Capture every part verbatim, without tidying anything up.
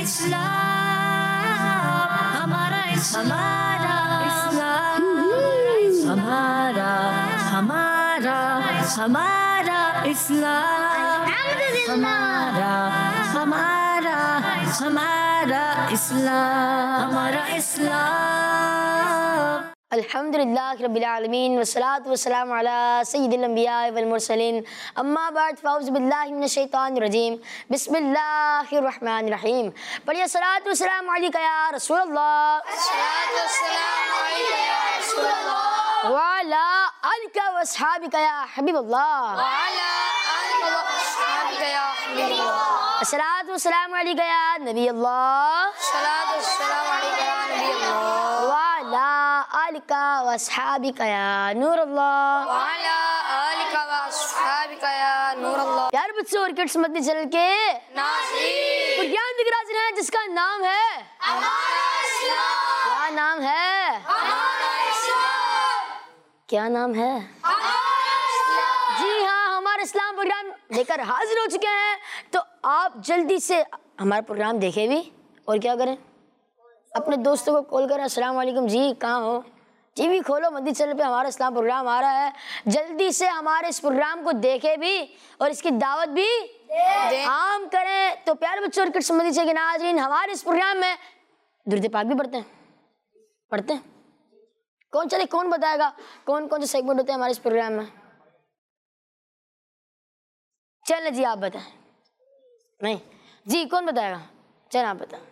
इस्लाम, हमारा हमारा इस्लाम, हमारा हमारा हमारा इस्लाम, हमारा हमारा हमारा इस्लाम, हमारा इस्लाम। अल्हम्दुलिल्लाह रब्बिल आलमीन वस्सलातु वस्सलामु अला सय्यिदिल अंबिया वल मुरसलीन अम्मा बाद फ़ाउज़ु बिल्लाहि मिनश शैतानिर रजीम बिस्मिल्लाहिर रहमानिर रहीम। पढ़िए सलातु वस्सलामु अलैका या रसूलल्लाह, सलातु वस्सलामु अलैका या रसूलल्लाह व अला आलिका व अस्हाबिका या हबीबल्लाह, व अला आलिका व अस्हाबिका या हबीबल्लाह। अस्सलातु वस्सलामु अलैका या नबी अल्लाह, सलातु वस्सलामु अलैका या नबी अल्लाह व अला आलिका व अस्हाबिका या नूर अल्लाह, व अला आलिका व अस्हाबिका या नूर अल्लाह। प्यारे बच्चों और किड्स मदनी चैनल के नाज़रीन, प्रोग्राम दिख रहा है जिसका नाम है हमारा इस्लाम। क्या नाम है? हमारा इस्लाम। क्या नाम है? हमारा इस्लाम। जी हाँ, हमारा इस्लाम प्रोग्राम लेकर हाजिर हो चुके हैं। तो आप जल्दी से हमारा प्रोग्राम देखें भी और क्या करें, अपने दोस्तों को कॉल करें, अस्सलाम वालेकुम जी कहाँ हो, टीवी खोलो, मदनी चैनल पे हमारा इस्लाम प्रोग्राम आ रहा है। जल्दी से हमारे इस प्रोग्राम को देखें भी और इसकी दावत भी आम करें। तो प्यारे बच्चों और किड्स मदनी चैनल के नाज़रीन, हमारे इस प्रोग्राम में दुरूद पाक भी पढ़ते हैं पढ़ते हैं कौन चले कौन बताएगा कौन कौन से सेगमेंट होते हैं हमारे इस प्रोग्राम में? चल जी आप बताएं। नहीं जी, कौन बताएगा? चल आप बताएं।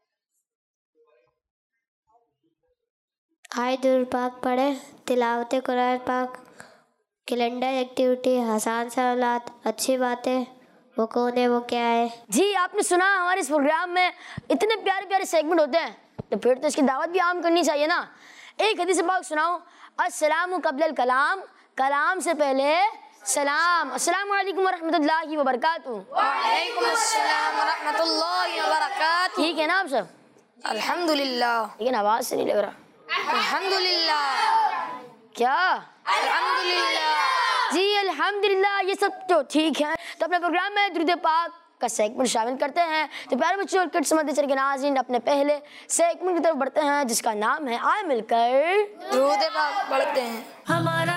आए दुरूद पाक पढ़े, तिलावत कुरान पाक, कैलेंडर एक्टिविटी, आसान सवालात, अच्छी बातें, वो कौन है वो क्या है। जी आपने सुना, हमारे इस प्रोग्राम में इतने प्यारे प्यारे सेगमेंट होते हैं, तो फिर तो इसकी दावत भी आम करनी चाहिए ना। एक हदीस पाक सुनाओ, अस्सलामु क़ब्लल कलाम, कलाम से पहले सलाम। अस्सलामु अलैकुम वरहमतुल्लाहि वबरकातुहू। वालेकुम अस्सलाम वरहमतुल्लाहि वबरकातुहू। ठीक है ना आप सब? अल्हम्दुलिल्लाह। लेकिन आवाज से नहीं लग रहा। अल्हम्दुलिल्लाह। क्या? अल्हम्दुलिल्लाह। जी अल्हम्दुलिल्लाह, ये सब तो ठीक है। तो अपने प्रोग्राम में दुरूद पाक का सेगमेंट शामिल करते हैं। तो प्यारे बच्चों और किड्स मदनी चैनल के नाज़रीन, अपने पहले सेगमेंट की तरफ बढ़ते हैं जिसका नाम है आए मिलकर दुरूद पाक पढ़ते हैं। हमारा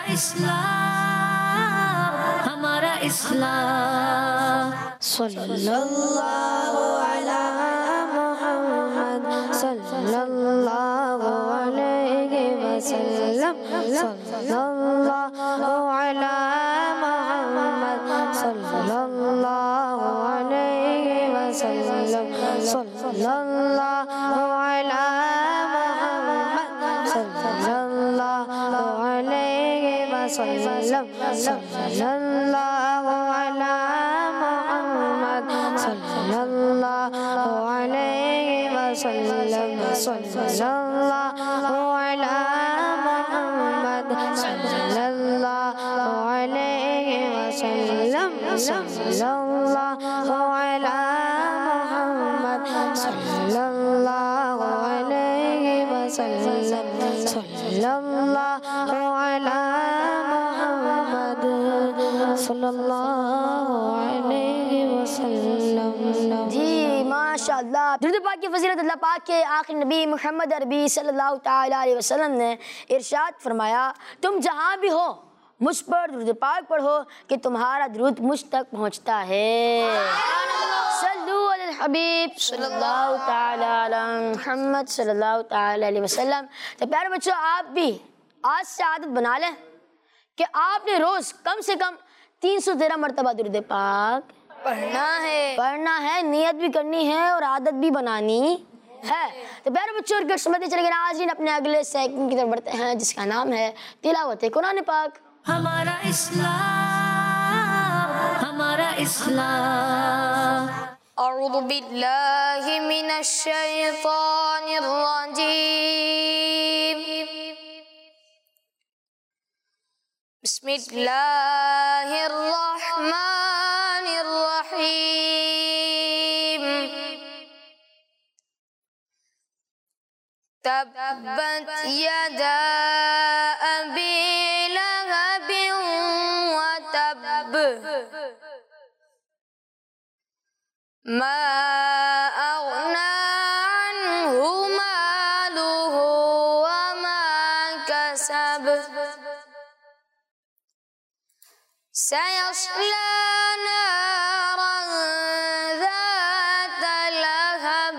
इस्लाम, हमारा इस्लाम, सल्लल्लाहु अला मुहम्मद सल्लल्लाहु अलैहि वसल्लम, सल्लल्लाहु अला मुहम्मद सल्लल्लाहु अलैहि वसल्लम, सल्लल्लाहु अला मुहम्मद सल्लल्लाहु अलैहि वसल्लम, सल्लल्लाहु अला मुहम्मद सल्लल्लाहु अलैहि वसल्लम, सल्लल्लाहु अला मुहम्मद सल्लल्लाहु अलैहि वसल्लम, सल्लल्लाहु अला मुहम्मद सल्लल्लाहु अलैहि वसल्लम, सल्लल्लाहु अला मुहम्मद सल्लल्लाहु अलैहि वसल्लम। जी माशाअल्लाह। दुरूद पाक की फजीलत अल्लाह पाक के आखिरी नबी मोहम्मद अरबी सल्लल्लाहु ताला अलैहि वसल्लम ने इरशाद फरमाया, तुम जहाँ भी हो मुझ पर दुरूद पाक पढ़ो कि तुम्हारा दुरूद मुझ तक पहुँचता है। सल्लु अलल हबीब सल्लल्लाहु ताला अला मुहम्मद सल्लल्लाहु ताला अलैहि वसल्लम। तो प्यारे बच्चों, आप भी आज से आदत बना लें कि आपने रोज कम से कम तीन सौ तेरह मरतबा दुरूद पाक पढ़ना है पढ़ना है, नियत भी करनी है और आदत भी बनानी है। तो प्यारे बच्चों और किड्स मदनी चैनल के नाज़रीन, अपने अगले सेगमेंट की तरफ बढ़ते हैं जिसका नाम है तिलावत कुरान पाक। हमारा इस्लाम, हमारा इस्लाम। अऊज़ु बिल्लाहि मिनश शैतानिर रजीम। बिस्मिल्लाहिर रहमानिर रहीम। तब्बत यदा अबी लहबिन व तब, मा अग़ना सयस्ला नारन ज़ात लहब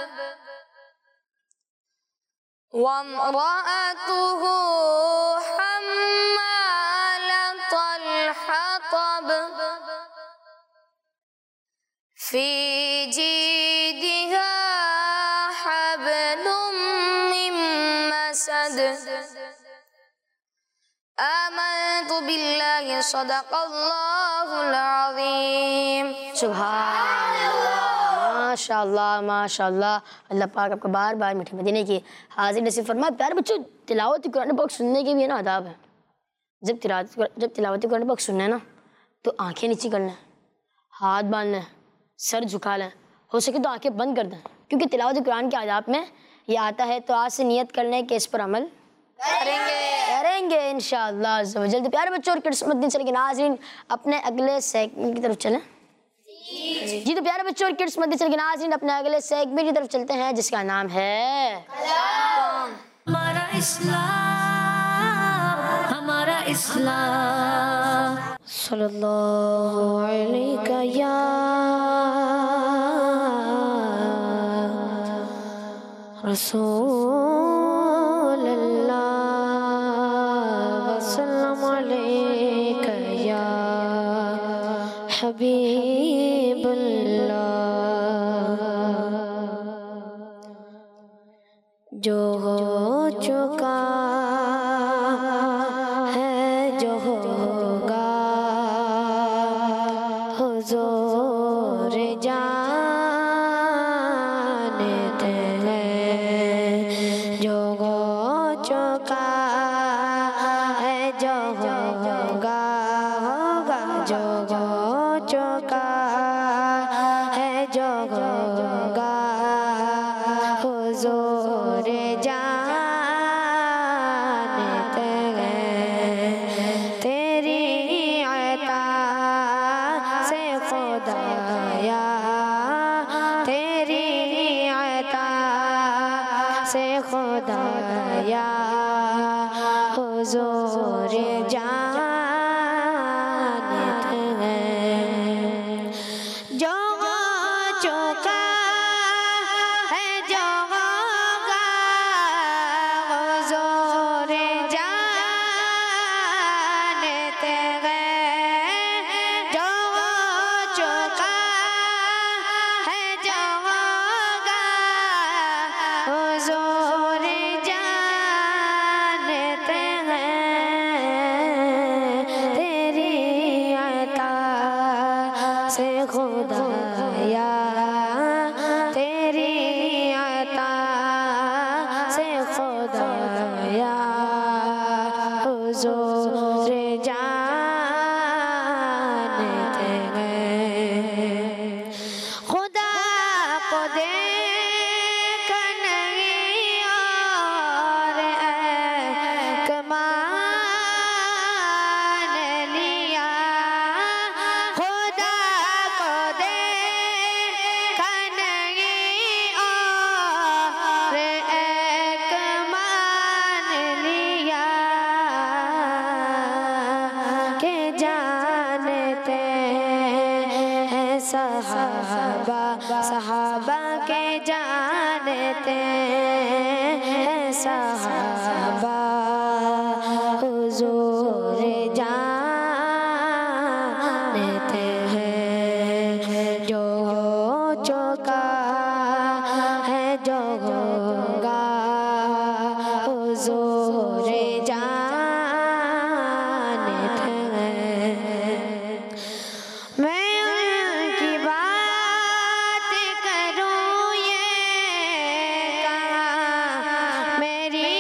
वम्रअतुहु हम्मालतल हतब फी जीदिहा हब्लुम मिन मसद आमन्तु बिल्लाहि सदक़ल्लाहुल अज़ीम। सुभान अल्लाह, माशाअल्लाह माशाअल्लाह। अल्लाह पाक आपको बार बार मीठे मदीने की हाजिर नसीब फरमाए। प्यारे बच्चों, तिलावत कुरान पाक सुनने के भी है ना आदाब है। जब तिलावत जब तिलावत कुरान पाक सुनना है ना तो आंखें नीचे कर लें, हाथ बांध लें, सर झुका लें, हो सके तो आंखें बंद कर दें, क्योंकि तिलावत कुरान के आदाब में ये आता है। तो आज से नियत कर लें कि इस पर अमल करेंगे करेंगे इंशाअल्लाह अज़्ज़ा वजल। तो प्यारे बच्चों और किड्स मदीने चले के नाज़रीन अपने अगले सेगमेंट की तरफ चलें। जी, जी तो प्यारे बच्चों और किड्स मदीने चले के नाज़रीन अपने अगले सेगमेंट की तरफ चलते हैं, जिसका नाम है हमारा इस्लाम, हमारा इस्लाम। सल्लल्लाहु अलैका या रसूल अल्लाह वसल्लम अलैका या हबीबुल्लाह। जो हो चुका है जो होगा हुजूर जानते हैं। जो हो चुका है जो होगा होगा जो हो चुका है जो होगा हुजूर जानते हैं। तेरी अता से खुदाया तेरी अता से खुदाया हुजूर जानते हैं। जो हो चुका है जो होगा हुजूर जानते हैं। जो हो चुका है जो होगा हुजूर जानते हैं। तेरी अता से खुदाया तेरी अता से खुदाया हुजूर जानते हैं। खुदा को देख नहीं और एक मान लिया। खुदा को देख नहीं और एक मान लिया के जानते हैं सहाबा सहाबा के जानते हैं सहाबा हुजूर जानते हैं। जो हो चुका है जो होगा हुजूर जानते हैं। मैं उनकी बात करूं ये कहाँ मेरी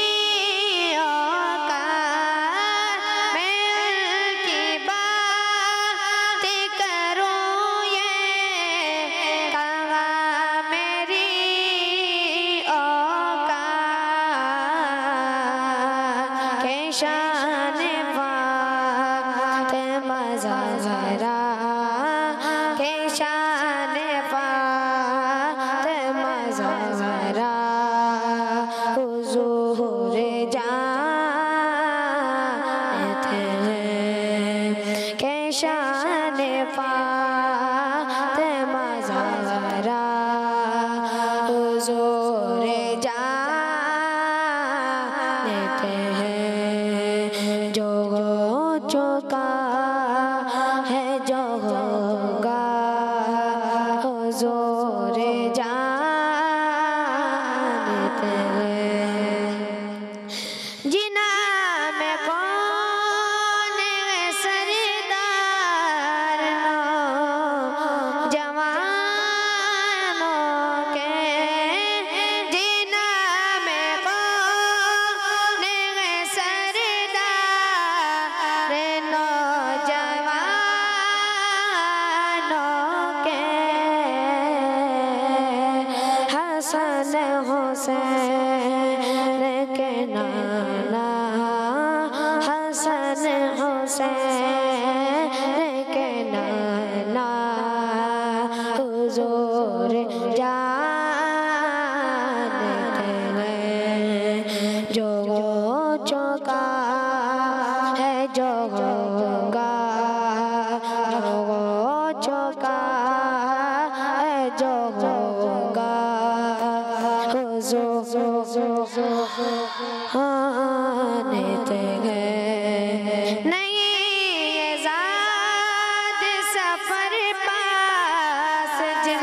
औकात। मैं उनकी बात करूं ये कहाँ मेरी औकात। के शान फातिमा ज़हरा के शान फातिमा ज़हरा हुजूर जानते हैं। हसन हुसैन के नाना, हसन हुसैन के नाना, हुजूर जानते हैं जो चौका है जो होगा, जो चौका है जो होगा, हुजूर जानते हैं। नहीं ये ज़ाद सफर पास जिन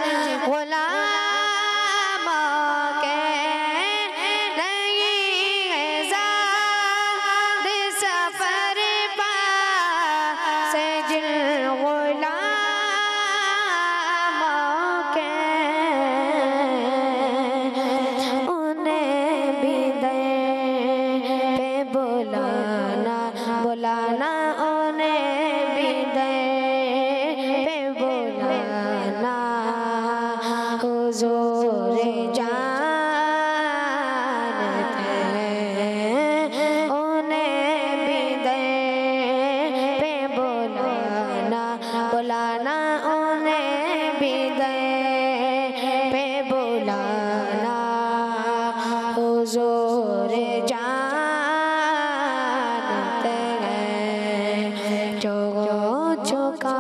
गुलामों के, नहीं ये ज़ाद सफर पास जिन गुलामों के, उन्हें भी दर पे बुलाना, बुलाना उन्हें भी दर पे बुलाना, हुजूर जानते हैं उन्हें भी दर पे बुलाना, बुलाना उन्हें भी दर पे बुलाना, हुजूर जानते हैं जो चुका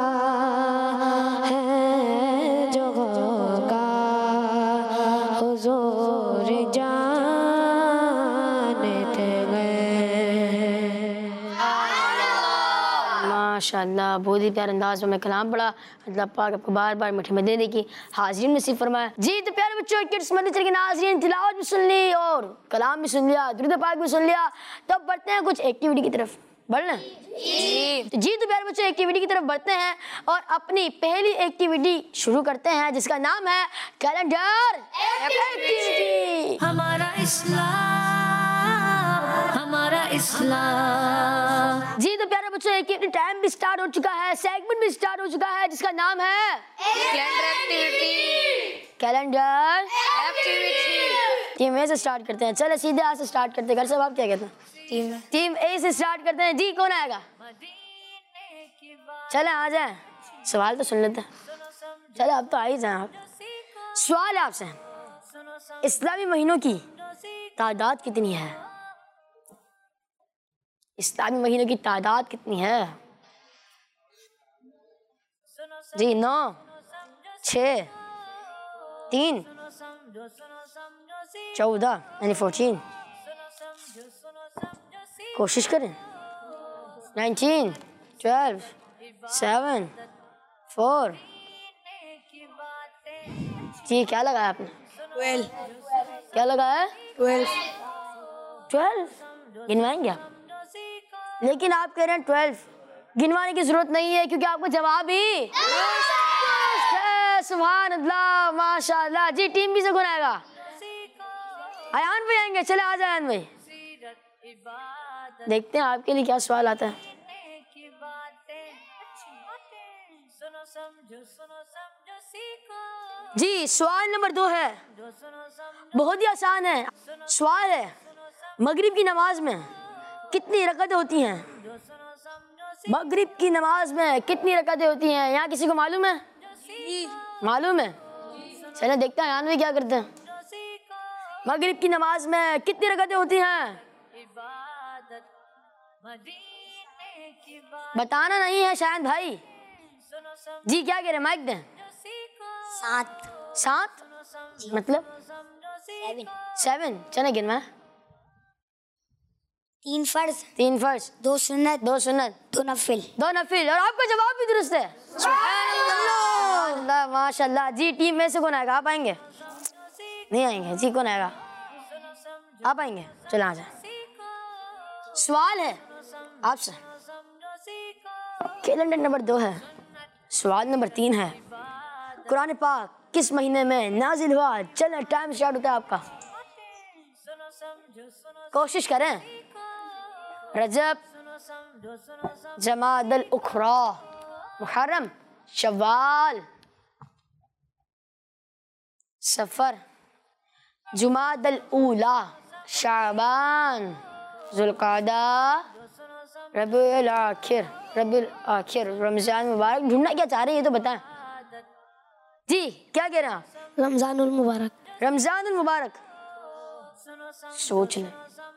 है जो होगा, हुजूर जानते हैं। माशाअल्लाह, बहुत ही प्यारे अंदाज में कलाम पढ़ा। अल्लाह पाक आपको बार बार मीठे में देने की हाजिर नसीब फरमाए। जी तो प्यारे बच्चों, किड्स मदरसे के नाज़रीन, तिलावत भी सुन ली और कलाम भी सुन लिया, दुरूद पाक भी सुन लिया, तो अब बढ़ते हैं कुछ एक्टिविटी की तरफ। बढ़ना जी जी तो प्यारे बच्चों, एक्टिविटी की तरफ बढ़ते हैं और अपनी पहली एक्टिविटी शुरू करते हैं, जिसका नाम है कैलेंडर एक्टिविटी। हमारा इस्लाम, हमारा इस्लाम। जी तो प्यारे बच्चों, एक्टिविटी टाइम भी स्टार्ट हो चुका है, सेगमेंट भी स्टार्ट हो चुका है, जिसका नाम है calendar activity. Calendar activity. Team A से स्टार्ट करते हैं। चले सीधे आज से स्टार्ट करते हैं। घर सब आप क्या कहते हैं? टीम टीम ए से स्टार्ट करते हैं। जी कौन आएगा? चले आ जाए, सवाल तो सुन लेते हैं। चले अब तो आ ही जाए आप। सवाल है आपसे, इस्लामी महीनों की तादाद कितनी है? इस्लामी महीनों की तादाद कितनी है? जी नौ, छः, तीन, चौदह यानी फोर्टीन, कोशिश करें, नाइनटीन, ट्वेल्व, सेवन, फोर। जी क्या लगाया आपने? ट्वेल्व। क्या लगाया? ट्वेल्व। ट्वेल्व गिनवाएंगे आप? लेकिन आप कह रहे हैं ट्वेल्व, गिनवाने की जरूरत नहीं है क्योंकि आपको जवाब ही सुभान अल्लाह, माशाअल्लाह। जी टीम भी से कौन आएगा? अयान भाई आएंगे। चले आ जाए अयान भाई, देखते हैं आपके लिए क्या सवाल आता है। जी सवाल नंबर दो है, बहुत ही आसान है। सवाल है, मगरिब की नमाज में कितनी रकअतें होती हैं? मगरिब की नमाज में कितनी रकअतें होती हैं? यहाँ किसी को मालूम है? मालूम है? चले देखते हैं अयान भाई क्या करते हैं। मगरिब की नमाज में कितनी रकअतें होती हैं? बताना नहीं है शायद भाई। जी क्या कह रहे, माइक दें। सात। सात मतलब सेवन। चले गिनवा। तीन फर्ज, तीन फर्ज, दो सुन्नत, दो सुन्नत, दो नफिल। दो नफिल। और आपका जवाब भी दुरुस्त है। सुभान माशाल्लाह। जी टीम में से कौन आएगा? आप आएंगे? नहीं आएंगे। जी कौन आएगा? आप आएंगे? चलो आ जाए। सवाल है आपसे, कैलेंडर नंबर दो है, सवाल नंबर तीन है, कुरान पाक किस महीने में नाजिल हुआ? चलें टाइम स्टार्ट होता है आपका। कोशिश करें। रजब, जमादुल उखरा, मुहर्रम, शव्वाल। सफ़र, जुमादल ऊला, शाबान, जुल्क़ादा, रबीउल आखिर, रबीउल आखिर, रमज़ान मुबारक। ढूंढना क्या चाह रहे हैं ये तो बताएं जी, क्या कह रहे हैं आप? रमज़ानुल मुबारक। रमज़ानुल मुबारक। सोच लें,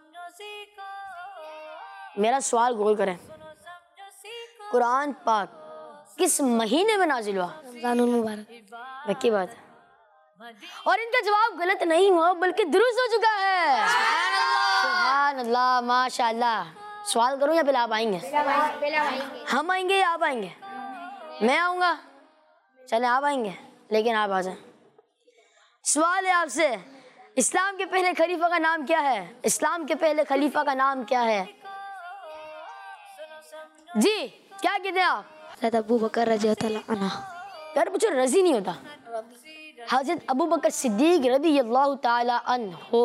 मेरा सवाल गौर करें, कुरान पाक किस महीने में नाजिल हुआ? रमज़ानुल मुबारक। पक्की बात है, और इनका जवाब गलत नहीं हुआ बल्कि दुरुस्त हो चुका है। सुभान अल्लाह, माशाअल्लाह। सवाल करूं या पहले आप आएंगे? हम आएंगे या आप आएंगे? मैं आऊंगा, चले आप आएंगे, लेकिन आप आ जाएं। सवाल है आपसे, इस्लाम के पहले खलीफा का नाम क्या है? इस्लाम के पहले खलीफा का नाम क्या है जी? क्या कहते हैं आप? हज़रत अबू बकर रज़ियल्लाहु अन्हु। यार मुझे रजी नहीं होता। हज़रत अबू बकर सिद्दीक रज़ियल्लाहु ताला अन्हो,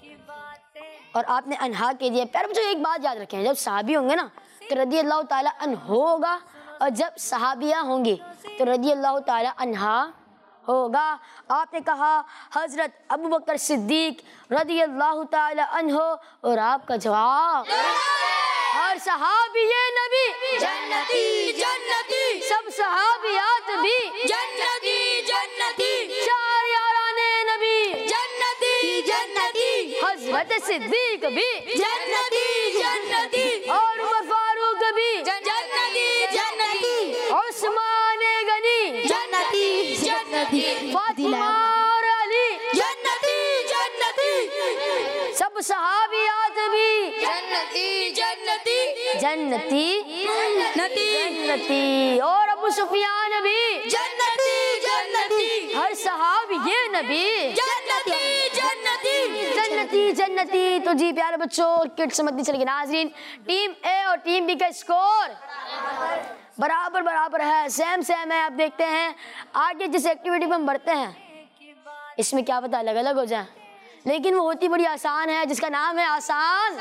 और आपने अनहा के दिया। प्यार मुझे एक बात याद रखें, जब सहाबी होंगे ना तो रज़ियल्लाहु ताला अन्हो होगा, और जब सहाबिया होंगी तो रज़ियल्लाहु ताला अन्हा होगा। आपने कहा हज़रत अबू बकर सिद्दीक रज़ियल्लाहु ताला अन्हो, और आपका जवाब हर सहाबी ये नबी जन्नती जन्नती, सब सहाबियात भी जन्नती जन्नती, चार याराने नबी जन्नती जन्नती, हज़रत सिद्दीक भी जन्नती जन्नती, और उमर फारूक भी जन्नती जन्नती, उस्मान गनी जन्नती जन्नती, फातिमा और अली जन्नती जन्नती, सब सहाबियात भी जन्नती जन्नती, जन्नती जन्नती जन्नती, और अबू सुफियान भी जन्नती जन्नती, हर सहाबी ये नबी जन्नती जन्नती, जन्नती जन्नती। तो जी प्यारे बच्चों, किट समझनी चलेगी। नाजरीन, टीम ए और टीम बी का स्कोर बराबर बराबर है, सेम सेम है। आप देखते हैं आगे जिस एक्टिविटी में हम बढ़ते हैं, इसमें क्या पता अलग अलग हो जाए, लेकिन वो होती बड़ी आसान है, जिसका नाम है आसान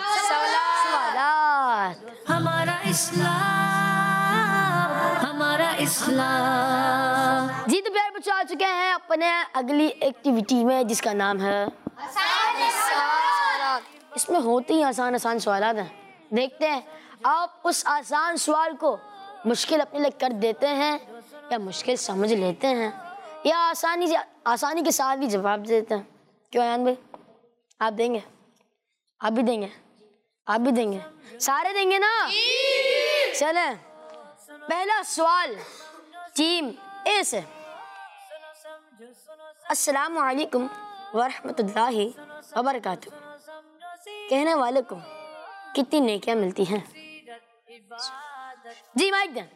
सवालात। हमारा इस्लाम, हमारा इस्लाम। जी तो प्यारे बच्चों, आ चुके हैं अपने अगली एक्टिविटी में, जिसका नाम है आसान सवालात। इसमें होते ही आसान आसान सवालात हैं। देखते हैं आप उस आसान सवाल को मुश्किल अपने लिए कर देते हैं या मुश्किल समझ लेते हैं, या आसानी से आसानी के साथ भी जवाब देते हैं। क्यों आयान भाई, आप देंगे? आप भी देंगे? आप भी देंगे? सारे देंगे ना? चले, पहला सवाल टीम ए से। अस्सलामु अलैकुम वरहमतुल्लाहि वबरकातुहू। कहने वाले को कितनी नेकियां मिलती हैं? जी माइक दें।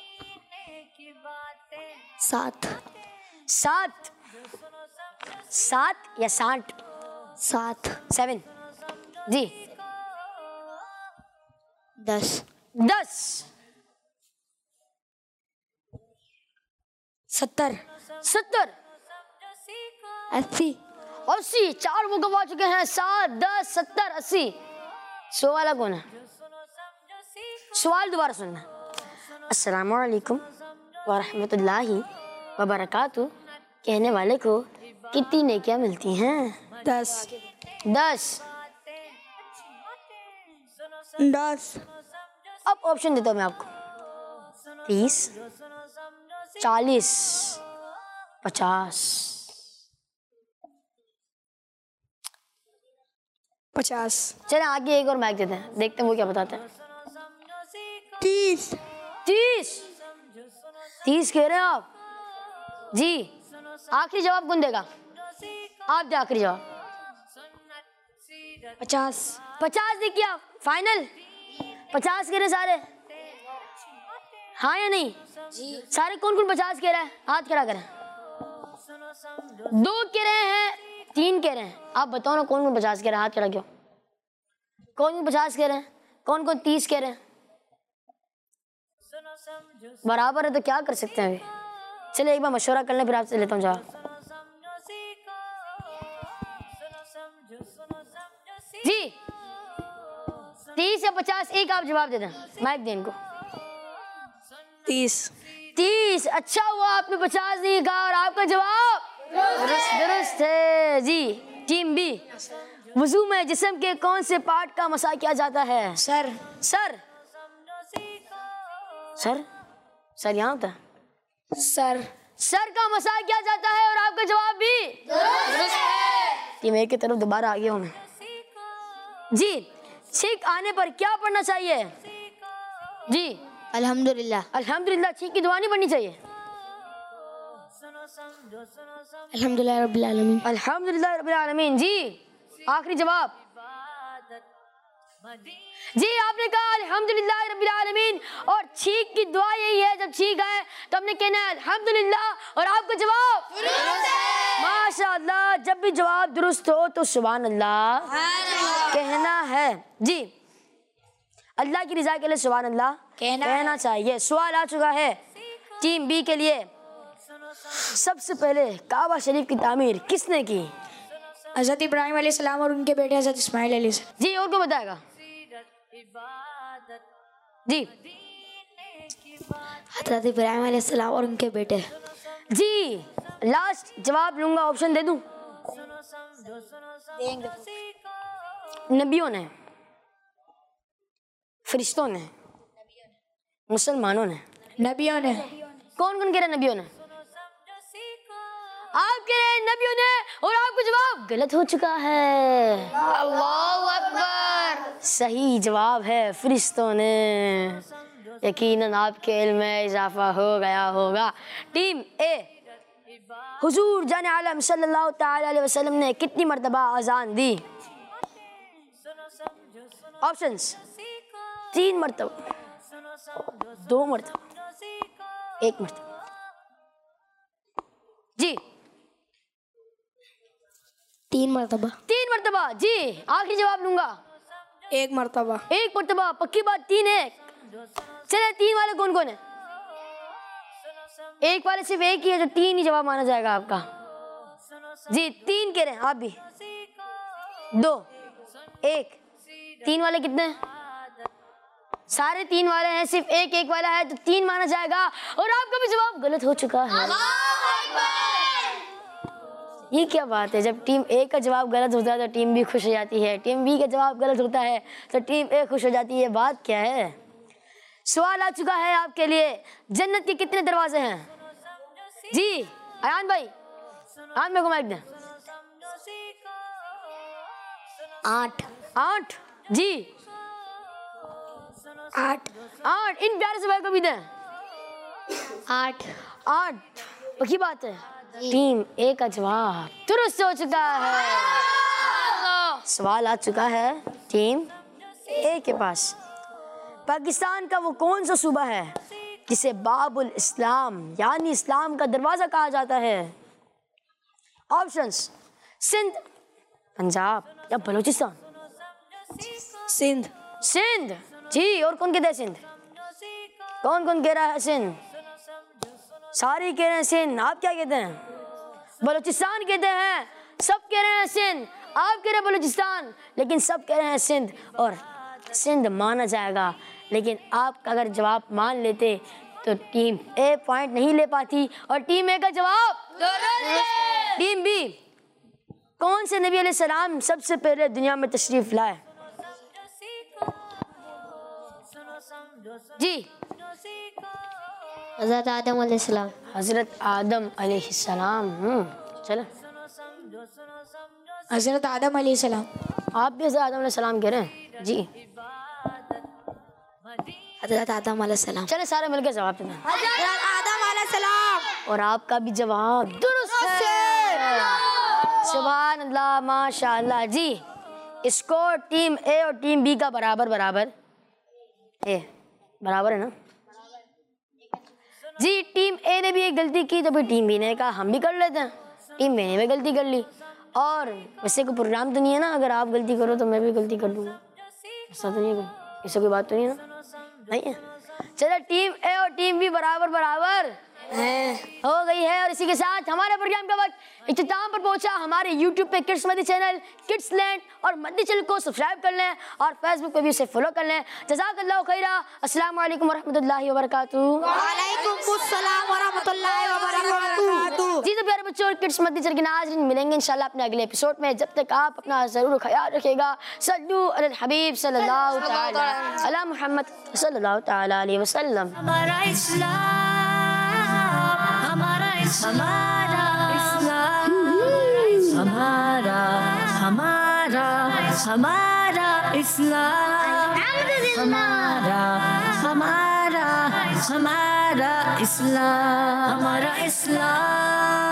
सात। सात? सात या साठ? सात। सेवन। जी दस। दस। सत्तर। सत्तर। अस्सी। अस्सी। चार वो गवा चुके हैं। सात, दस, सत्तर, अस्सी। सौ वाला कौन है? सवाल दोबारा सुनना। अस्सलामु अलैकुम वरहमतुल्लाहि वबरकातुहू। कहने वाले को कितनी नेकियां मिलती हैं? दस। दस। दस। अब ऑप्शन देता हूँ मैं आपको, तीस, चालीस, पचास। पचास। चले आगे एक और माइक देते हैं, देखते हैं वो क्या बताते हैं। तीस। तीस। तीस कह रहे हैं आप? जी आखिरी जवाब कौन देगा? आप दे आखिरी जवाब। पचास। पचास देखिए आप फाइनल। पचास कह रहे सारे, हाँ या नहीं? जी। सारे कौन कौन पचास कह रहा है? हाथ खड़ा करें। दो कह रहे हैं, तीन कह रहे हैं। आप बताओ ना कौन कौन पचास कह रहा है? हाथ खड़ा क्यों? कौन कौन पचास कह रहे हैं? कौन कौन तीस कह रहे हैं? बराबर है तो क्या कर सकते हैं अभी। चलिए एक बार मशवरा कर लें, फिर आपसे लेता हूँ जवाब। जी तीस या पचास, एक आप जवाब दे दें। माइक दें इनको। तीस। तीस। अच्छा हुआ आपने पचास नहीं कहा और आपका जवाब दुरुस्त दुरुस्त जी। टीम बी, वुजू में जिस्म के कौन से पार्ट का मसा किया जाता है? सर। सर सर सर यहाँ होता है। सर। सर का मसा किया जाता है और आपका जवाब भी दुरुस्त है। टीम ए की तरफ दोबारा आ गया हूँ मैं जी। छींक आने पर क्या पढ़ना चाहिए? जी अल्हम्दुलिल्लाह। अल्हम्दुलिल्लाह। छींक की दुआ नहीं पढ़नी चाहिए? अल्हम्दुलिल्लाह रब्बिल आलमीन। अल्हम्दुलिल्लाह रब्बिल आलमीन। जी आखिरी जवाब। जी आपने कहा अल्हम्दुलिल्लाह रब्बिल आलमीन और छींक की दुआ यही है, जब छींक आए तो हमने कहना है अल्हम्दुलिल्लाह और आपका जवाब दुरुस्त है। माशाअल्लाह। जब भी जवाब दुरुस्त हो तो सुभान अल्लाह कहना है। जी अल्लाह की रज़ा के लिए सुभान अल्लाह कहना, कहना चाहिए। सवाल आ चुका है टीम बी के लिए। सबसे पहले काबा शरीफ की तामीर किसने की? हज़रत इब्राहिम अलैहिस्सलाम और उनके बेटे हज़रत इस्माइल अलैहिस्सलाम। जी और कौन बताएगा? जी हज़रत इब्राहिम अलैहिस्सलाम और उनके बेटे। जी लास्ट जवाब लूंगा, ऑप्शन दे दूं? नबियों ने, फरिश्तों ने, मुसलमानों ने। नबियों ने। कौन कौन कह रहे हैं नबियों ने? आप कह रहे हैं नबियों ने और आपका जवाब गलत हो चुका है। अल्लाहु अकबर। सही जवाब है फरिश्तों ने। यकीनन आपके इल्म में इजाफा हो गया होगा। टीम ए, हुजूर जाने आलम सल्लल्लाहु तआला अलैहि वसल्लम ने कितनी मर्तबा अजान दी? ऑप्शंस, तीन मर्तबा, दो मर्तबा, एक मर्तबा। जी तीन मर्तबा। तीन मर्तबा। जी आखिरी जवाब लूंगा। एक मर्तबा। एक मर्तबा पक्की बात? तीन है। चले तीन वाले कौन कौन है? एक वाले सिर्फ एक ही है, जो तीन ही जवाब माना जाएगा आपका। जी तीन कह रहे हैं आप भी। दो, एक, तीन वाले कितने हैं? सारे तीन वाले हैं, सिर्फ एक एक वाला है तो तीन माना जाएगा और आपका भी जवाब गलत हो चुका है। ये क्या बात है? जब टीम ए का जवाब गलत होता है तो टीम बी खुश हो जाती है, टीम बी का जवाब गलत होता है तो टीम ए खुश हो जाती है। बात क्या है? सवाल आ चुका है आपके लिए, जन्नत के कितने दरवाजे हैं? जी अयान भाई, अयान भाई को माइक दें। आठ। आठ। जी आठ। आठ। इन प्यारे से भाई को भी दें। आठ। आठ पक्की बात है? टीम ए का जवाब दुरुस्त हो चुका है। सवाल आ चुका है टीम ए के पास। पाकिस्तान का वो कौन सा सूबा है जिसे बाबुल इस्लाम यानी इस्लाम का दरवाजा कहा जाता है? ऑप्शंस, सिंध, पंजाब या बलूचिस्तान? सिंध। सिंध। जी और कौन कहता है सिंध? कौन कौन कह रहा है सिंध? सारे कह रहे हैं सिंध। आप क्या कहते हैं? बलूचिस्तान कहते हैं। सब कह रहे हैं सिंध। आप कह रहे हैं बलूचिस्तान, लेकिन सब कह रहे हैं सिंध और सिंध माना जाएगा। लेकिन आप अगर जवाब मान लेते तो टीम ए पॉइंट नहीं ले पाती और टीम ए का जवाब टीम बी। कौन से नबी अलैहिस्सलाम सबसे पहले दुनिया में तशरीफ लाए? जी हज़रत आदम अलैहिस्सलाम। हजरत आदम अलैहिस्सलाम। हम्म चलो, हज़रत आदम अलैहिस्सलाम। आप भी हजरत आदम अलैहिस्सलाम कह रहे हैं? जी हज़रत आदम अलैहिस्सलाम। चले सारे मिलकर जवाब देना। हज़रत आदम अलैहिस्सलाम। और आपका भी जवाब दुरुस्त है। सुभान अल्लाह, माशाअल्लाह। जी स्कोर टीम ए और टीम बी का बराबर बराबर ए बराबर है ना? जी टीम ए ने भी एक गलती की तो फिर टीम बी ने कहा हम भी कर लेते हैं। टीम बी ने भी गलती कर ली और वैसे कोई प्रोग्राम तो नहीं है ना, अगर आप गलती करो तो मैं भी गलती कर दूंगा, ऐसा तो नहीं है, ऐसा कोई बात तो नहीं है ना? नहीं है। चलो टीम ए और टीम बी बराबर बराबर हो गई है। और इसी के साथ हमारे प्रोग्राम का वक्त इख्तिताम पर पहुंचा। हमारे यूट्यूब पे किड्स मदी चैनल किड्स लैंड और मदी चैनल को सब्सक्राइब कर लें और फेसबुक पे भी उसे फॉलो कर लें। जज़ाकल्लाहु खैरा। अस्सलाम वालेकुम वरहमतुल्लाहि वबरकातुहू। वालेकुम अस्सलाम वरहमतुल्लाहि वबरकातुहू। जी तो प्यारे बच्चों, किड्स मदी चैनल के नाज़रीन मिलेंगे इंशाल्लाह अपने अगले एपिसोड में। जब तक आप अपना ज़रूर ख्याल रखिएगा। सल्लु अलल हबीब सल्लल्लाहु तआला अला मुहम्मद सल्लल्लाहु तआला अलैहि वसल्लम। हमारा इस्लाम, हमारा इस्लाम, हमारा हमारा हमारा इस्लाम, हमारा हमारा हमारा इस्लाम, हमारा इस्लाम।